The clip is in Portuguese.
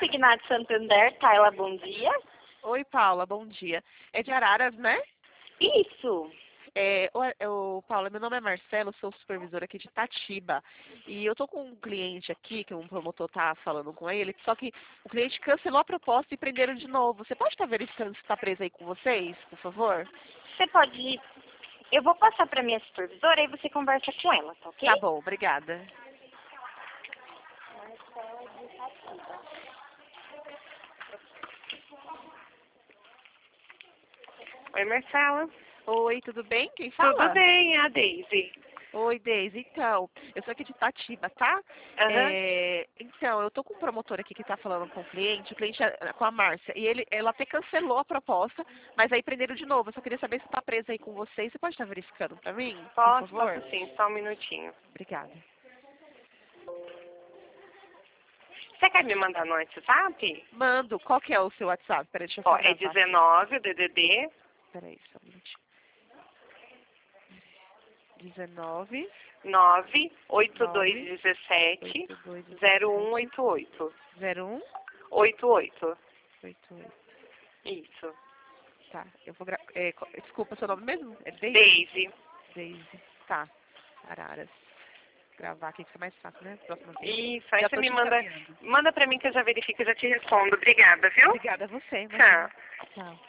Signade Santander, Tayla, bom dia. Oi, Paula, bom dia. É de Araras, né? Isso. Paula, meu nome é Marcelo, sou supervisora aqui de Itatiba. E eu tô com um cliente aqui, que um promotor tá falando com ele, só que o cliente cancelou a proposta e prenderam de novo. Você pode estar verificando se está preso aí com vocês, por favor? Você pode... Eu vou passar para minha supervisora e você conversa com ela, tá ok? Tá bom, obrigada. Oi, Marcela. Oi, tudo bem? Quem fala? Tudo bem, a Daisy. Oi, Deise. Então, eu sou aqui de Itatiba, tá? Aham. Então, eu tô com um promotor aqui que tá falando com o cliente é com a Márcia, e ela até cancelou a proposta, mas aí prenderam de novo. Eu só queria saber se tá presa aí com vocês. Você pode estar verificando pra mim, por Posso favor? sim, só um minutinho. Obrigada. Você quer me mandar no WhatsApp? Mando. Qual que é o seu WhatsApp? Peraí, deixa eu Ó, só é gravar. 19, o DDD, Peraí, só um minutinho. 19 98217 0188. 01 88. 88. Isso. Tá, eu vou desculpa, seu nome mesmo? É Deise? Daisy. Deise. Tá. Araras. Gravar aqui que fica mais fácil, né? Próxima vez. Isso, aí Já você tô me te manda. encaminhando. Manda pra mim que eu já verifico e já te respondo. Obrigada, viu? Obrigada a você. Tchau. Tchau.